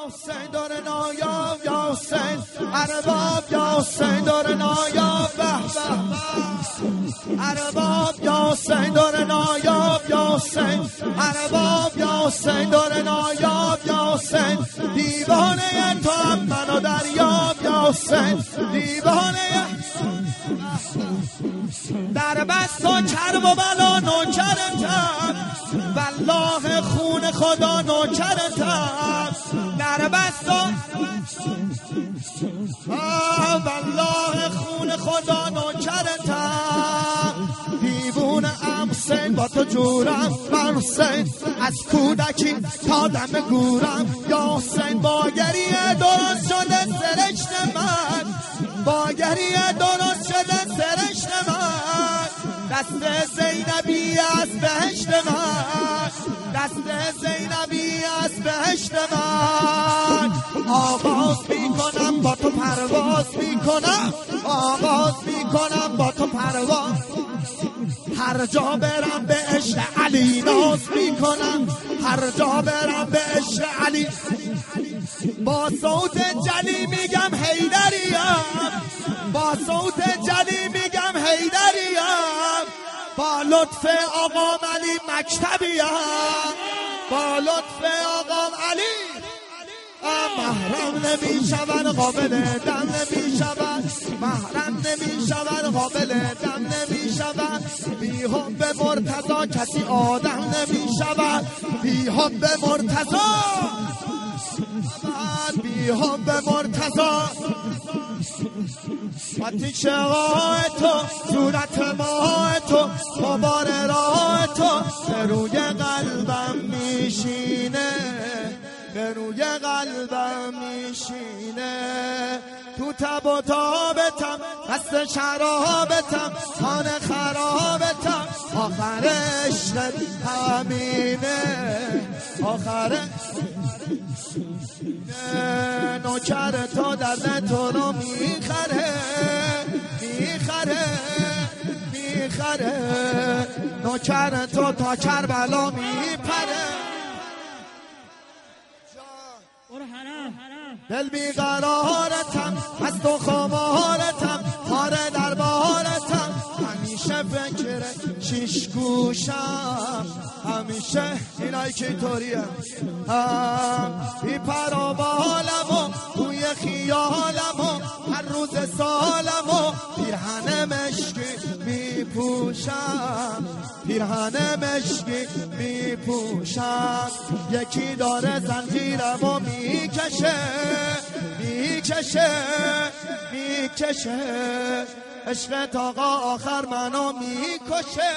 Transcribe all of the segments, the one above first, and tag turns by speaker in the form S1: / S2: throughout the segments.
S1: حسین دور نایاب یا حسین ارباب یا حسین دور نایاب ارباب یا حسین دور نایاب یا حسین ارباب یا حسین دور نایاب یا حسین دیوانه تو هم منو دریاب یا حسین دیوانه در بست و کرب و بلا نوکرتم والله خون خدا نوکرتم در بست و والله خون خدا نوکرتم دیوونه ام حسین با تو جورم من حسین از کودکی تا دم گورم یا حسین باگری درست شده سرشت من باگری درست شده سرشت من دست زینبی از بهشت من دست زینبی از بهشت من آغاز میکنم با تو پرواز میکنم آغاز میکنم با تو پرواز هر جا برم به عشق علی ناز میکنم هر جا برم به عشق علی با صوت جلی میگم حیدریم با صوت جلی میگم حیدریم با لطف آقام علی مکتبیم با لطف آقام علی محرم نمی شود قابل دم نمی شود محرم نمی شود قابل دم نمی شود بی حب مرتضی کسی آدم نمی شود بی حب مرتضی بی حب مرتضی آتیش راه تو صورت ماه تو غبار راه تو به روی قلبم میشینه به روی قلبم میشینه تو تب و تابتم دست شرابتم خانه خرابتم آخرش همینه آخرش نوکر تو درد تو رو میخره میخره میخره نوکر تو تا کربلا میپره دل بیقرارتم از تو خمارتم خاره در بارتم همیشه فکر شیش گوشم همیشه اینایی که اینطوریم بی پر و بالم و توی خیالم و هر روز سالم و پیرهن مشکی میپوشم پیرهن مشکی میپوشم یکی داره زنجیرم و میکشه میکشه میکشه عشق تا آخر منو میکشه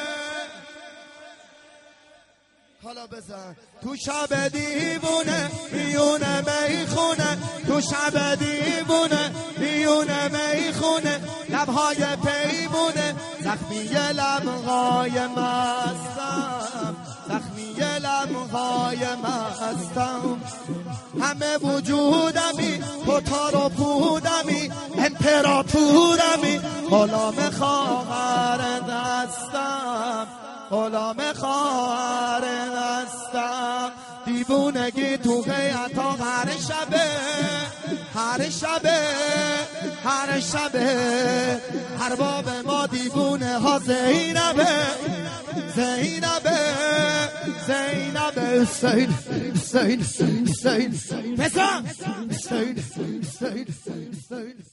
S1: حالا بزن تو شب دیوونه میونه میخونه تو شب دیوونه میونه میخونه لبهای پیمونه زخمی لبهای مستم زخمی لبهای مستم همه وجودمی تو تار و پودمی امپراتورمی غلام خواهر دستم غلام خواهر دستم دیوونگی تو غیرتا هر شبه هر شبه هر شبه هر باب ما دیوونه ها زینبه زینبه زینبه سین سین سین سین بزن سین سین سین